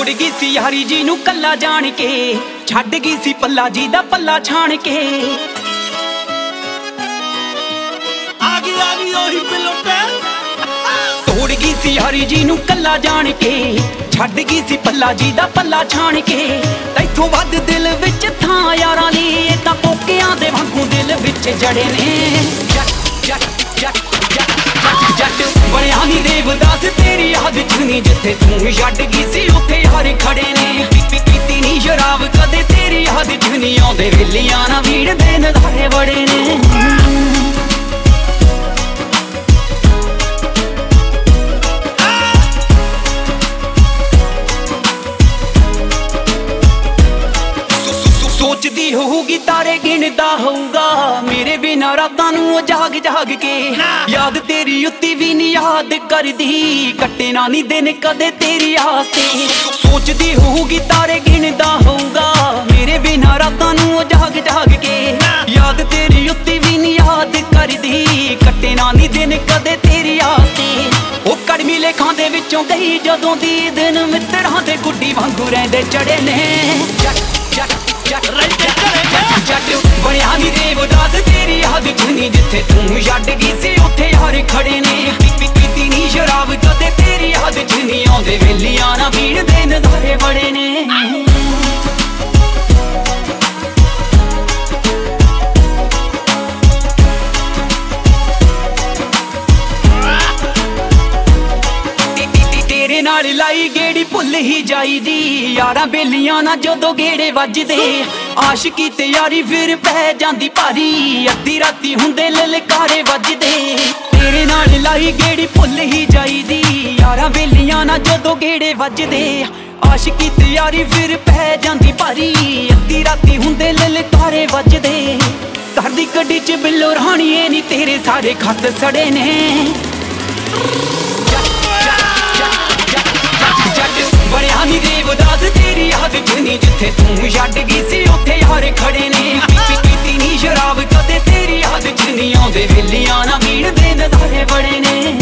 ਤੋੜ ਗਈ ਸੀ ਯਾਰੀ ਜੀ ਨੂੰ ਕੱਲਾ ਜਾਣ ਕੇ, ਛੱਡ ਗਈ ਸੀ ਪੱਲਾ ਜੀ ਦਾ ਪੱਲਾ ਛਾਣ ਕੇ। ਆ ਗਈ ਉਹੀ ਪਿਲੋਟੇ। ਤੋੜ ਗਈ ਸੀ ਯਾਰੀ ਜੀ ਨੂੰ ਕੱਲਾ ਜਾਣ ਕੇ, ਛੱਡ ਗਈ ਸੀ ਪੱਲਾ ਜੀ ਦਾ ਪੱਲਾ ਛਾਣ ਕੇ। ਤੈਥੋਂ ਵੱਧ ਦਿਲ ਵਿੱਚ ਥਾਂ ਯਾਰਾਂ ਲਈ, ਇਹ ਤਾਂ ਪੋਕਿਆਂ ਦੇ ਵਾਂਗੂ ਦਿਲ ਵਿੱਚ ਜੜੇ ਨੇ। ਜੱਟ ਬਣਿਆ ਨੀ ਦੇਵਦਾਸ ਤੇਰੀ ਯਾਦ ਚ ਨੀ, ਜਿੱਥੇ ਤੂੰ ਛੱਡ ਗਈ ਸੀ ਉੱਥੇ ਯਾਰ ਖੜੇ ਨੇ। ਪੀਤੀ ਨੀ ਸ਼ਰਾਬ ਕਦੇ ਤੇਰੀ ਯਾਦ ਚ ਨੀ, ਆਉਂਦੇ ਵੇਲੀਆਂ ਨਾ ਵੀੜ ਦੇ ਨਜ਼ਾਰੇ ਬੜੇ ਨੇ। ਸੋਚਦੀ ਹੋਊਗੀ ਤਾਰੇ ਗਿਣਦਾ ਹੋਊਗਾ, ਮੇਰੇ ਬਿਨਾਂ ਰਾਤਾਂ ਨੂੰ ਉਹ ਜਾਗ ਜਾਗ ਕੇ। ਯਾਦ ਤੇਰੀ ਉੱਤੀ ਵੀ ਨੀ ਯਾਦ ਕਰਦੀ, ਕੱਟੇ ਨਾ ਨੀ ਦਿਨ ਕਦੇ ਤੇਰੀ ਆਸ ਤੇ। ਸੋਚਦੀ ਹੋਊਗੀ ਤਾਰੇ ਗਿਣਦਾ ਹੋਊਗਾ, ਮੇਰੇ ਬਿਨਾਂ ਰਾਤਾਂ ਨੂੰ ਉਹ ਜਾਗ ਜਾਗ ਕੇ। ਯਾਦ ਤੇਰੀ ਉੱਤੀ ਵੀ ਨੀ ਯਾਦ ਕਰਦੀ, ਕੱਟੇ ਨਾ ਨੀ ਦਿਨ ਕਦੇ ਤੇਰੀ ਆਸ ਤੇ। ਉਹ ਕੜਮੀ ਲੇਖਾਂ ਦੇ ਵਿੱਚੋਂ ਗਈ ਜਦੋਂ ਦੀ, ਦਿਨ ਮਿੱਤਰਾਂ ਦੇ ਗੁੱਡੀ ਵਾਂਗੂ ਰਹਿੰਦੇ ਚੜੇ ਨੇ। ਜੱਟ ਬਣਿਆ ਨੀ ਦੇਵਦਾਸ ਤੇਰੀ ਯਾਦ ਚ ਨੀ, ਜਿੱਥੇ ਤੂੰ ਛੱਡ ਗਈ ਸੀ ਉੱਥੇ ਯਾਰ ਖੜੇ ਨੇ। ਪੀਤੀ ਨੀ ਸ਼ਰਾਬ ਕਦੇ ਤੇਰੀ ਯਾਦ ਚ ਨੀ, ਆਉਂਦੇ ਵੇਲੀਆਂ ਨਾ ਵੀੜ ਦੇ ਨਜ਼ਾਰੇ ਬੜੇ ਨੇ। ਤੇਰੇ ਨਾਲ ਲਾਈ ਗੇੜੀ ਭੁੱਲ ਹੀ ਜਾਈਦੀ, ਯਾਰਾਂ ਬੇਲੀਆਂ ਨਾ ਜਦੋਂ ਗੇੜੇ ਵੱਜਦੇ। ਆਸ਼ਕੀ ਤੇ ਯਾਰੀ ਫਿਰ ਪੈ ਜਾਂਦੀ ਭਾਰੀ, ਅੱਧੀ ਰਾਤੀ ਹੁੰਦੇ ਲਲਕਾਰੇ ਵੱਜਦੇ। ਤੇਰੇ ਨਾਲ ਲਾਈ ਗੇੜੀ ਭੁੱਲ ਹੀ ਜਾਈਦੀ, ਯਾਰਾਂ ਬੇਲੀਆਂ ਨਾ ਜਦੋਂ ਗੇੜੇ ਵੱਜਦੇ। ਆਸ਼ਕੀ ਤੇ ਯਾਰੀ ਫਿਰ ਪੈ ਜਾਂਦੀ ਭਾਰੀ, ਅੱਧੀ ਰਾਤੀ ਹੁੰਦੇ ਲਲਕਾਰੇ ਵੱਜਦੇ। ਘਰ ਦੀ ਗੱਡੀ ਚ ਬਿੱਲੋ ਰਾਣੀਏ ਨੀ, ਤੇਰੇ ਸਾਰੇ ਖੱਤ ਸੜੇ ਨੇ। ਬਣਿਆ ਨੀ ਦੇਵਦਾਸ ਤੇਰੀ ਯਾਦ ਚ ਨੀ, ਜਿੱਥੇ ਤੂੰ ਛੱਡ ਗਈ ਸੀ ਉੱਥੇ ਯਾਰ ਖੜੇ ਨੇ। ਪੀਤੀ ਨੀ ਸ਼ਰਾਬ ਕਦੇ ਤੇਰੀ ਯਾਦ ਚ ਨੀ, ਆਉਂਦੇ ਵੇਲੀਆਂ ਨਾ ਵੀੜ ਦੇ ਨਜ਼ਾਰੇ ਬੜੇ ਨੇ।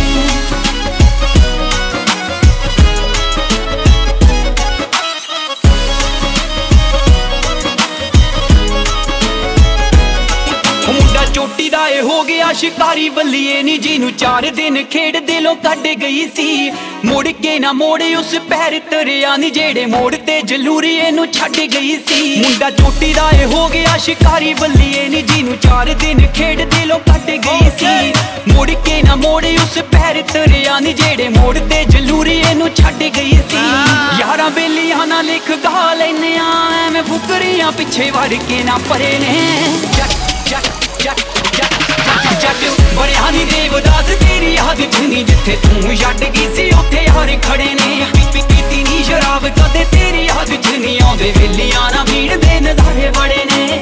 ਮੁੰਡਾ ਚੋਟੀ ਦਾ ਏ ਹੋ ਗਿਆ ਸ਼ਿਕਾਰੀ ਬੱਲੀਏ ਨੀ, ਜਿਹਨੂੰ 4 ਦਿਨ ਖੇਡ ਦਿਲੋਂ ਕੱਢ ਗਈ ਸੀ। ਮੁੜ ਕੇ ਨਾ ਮੋੜ ਉਸ ਪੈਰ ਤਰਿਆ ਨੀ, ਜਿਹੜੇ ਮੋੜ ਤੇ ਜਲੂਰੀਏ ਨੂੰ ਛੱਡ ਗਈ ਸੀ। ਮੁੰਡਾ ਚੋਟੀ ਦਾ ਏ ਹੋ ਗਿਆ ਸ਼ਿਕਾਰੀ ਬੱਲੀਏ ਨੀ, ਜਿਹਨੂੰ 4 ਦਿਨ ਖੇਡ ਦਿਲੋਂ ਕੱਢ ਗਈ ਸੀ। ਮੁੜ ਕੇ ਨਾ ਮੋੜ ਉਸ ਪੈਰ ਤਰਿਆ ਨੀ, ਜਿਹੜੇ ਮੋੜ ਤੇ ਜਲੂਰੀਏ ਨੂੰ ਛੱਡ ਗਈ ਸੀ। ਯਾਰਾਂ ਬੇਲੀਆਂ ਨਾ ਲਿਖ ਗਾ ਲੈਨੇ ਆ, ਐਵੇਂ ਫੁਕਰੀਆਂ ਪਿੱਛੇ ਵੜ ਕੇ ਨਾ ਪਰੇ ਨੇ। ਜੱਟ ਬਣਿਆ ਨੀ ਦੇਵਦਾਸ ਤੇਰੀ ਯਾਦ ਚ ਨੀ, ਜਿੱਥੇ ਤੂੰ ਛੱਡ ਗਈ ਸੀ ਉੱਥੇ ਯਾਰ ਖੜੇ ਨੇ। ਪੀਤੀ ਨੀ ਸ਼ਰਾਬ ਕਦੇ ਤੇਰੀ ਯਾਦ ਚ ਨੀ, ਆਉਂਦੇ ਵੇਲੀਆਂ ਨਾ ਵੀੜ ਦੇ ਨਜ਼ਾਰੇ ਬੜੇ ਨੇ।